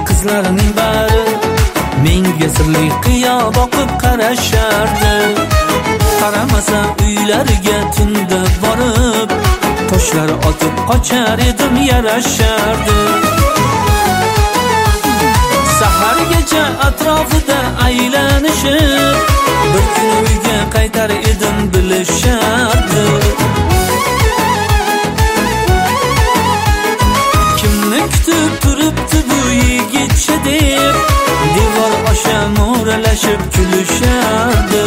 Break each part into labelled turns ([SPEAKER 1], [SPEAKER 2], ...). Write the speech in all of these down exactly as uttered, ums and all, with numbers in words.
[SPEAKER 1] qizlarning bari menga sirli qiyo boqib qarashardi. Qaramasa uylariga tunda borib, toshlar otib qochar edim, yarashardi. Sahargacha atrofida aylanishib, bir kun uyga qaytar edim, bilishardi. Kimni kutib turibdi bu yigitcha deb, devor osha mo'ralashib kulishardi.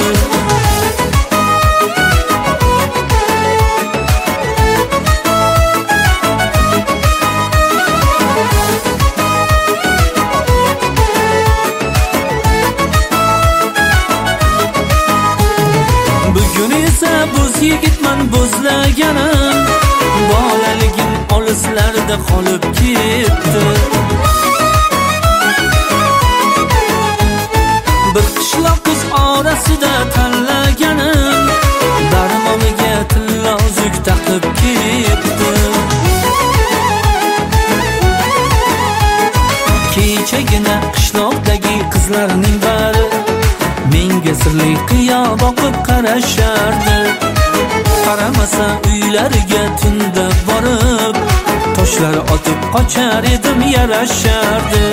[SPEAKER 1] Bugun esa bo'z yigitman bo'zlaganim, bolaligim olislarda qolib ketdi. Bir qishloq qiz orasida tanlaganim, darmoniga tillozuk taqib ketdi. Kechagina qishloqdagi qizlarning bari menga sirli qiyo boqib qarashardi. Qaramasa uylariga tunda borib, toshlar otib qochar edim, yarashardi.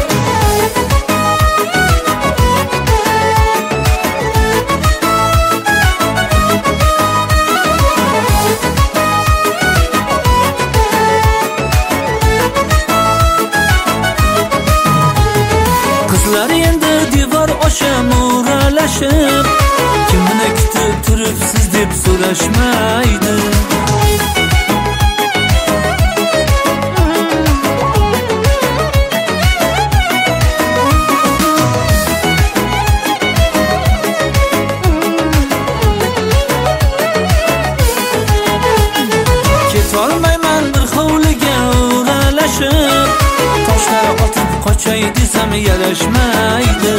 [SPEAKER 1] Qizlar endi devor osha mo'ralashib, kimni kutib turibsiz deb so'rashmaydi. Ketolmayman bir hovliga o'ralashib, toshlar otib qochay desam yarashmaydi.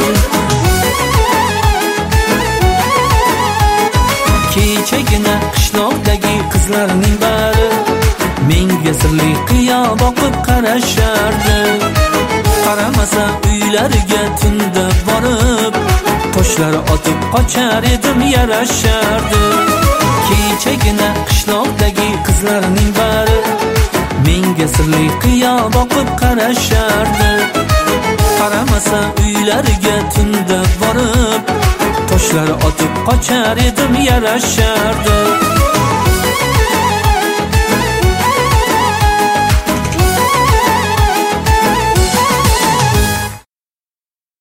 [SPEAKER 1] Kechagina qishloqdagi qizlarning bari menga sirli qiyo boqib qarashardi. Qaramasa uylariga tunda borib, toshlar otib qochar edim, yarashardi. Kechagina qishloqdagi qizlarning bari menga sirli qiyo boqib qarashardi. Qaramasa uylariga tunda borib, toshlar otib qochar edim, yarashardi.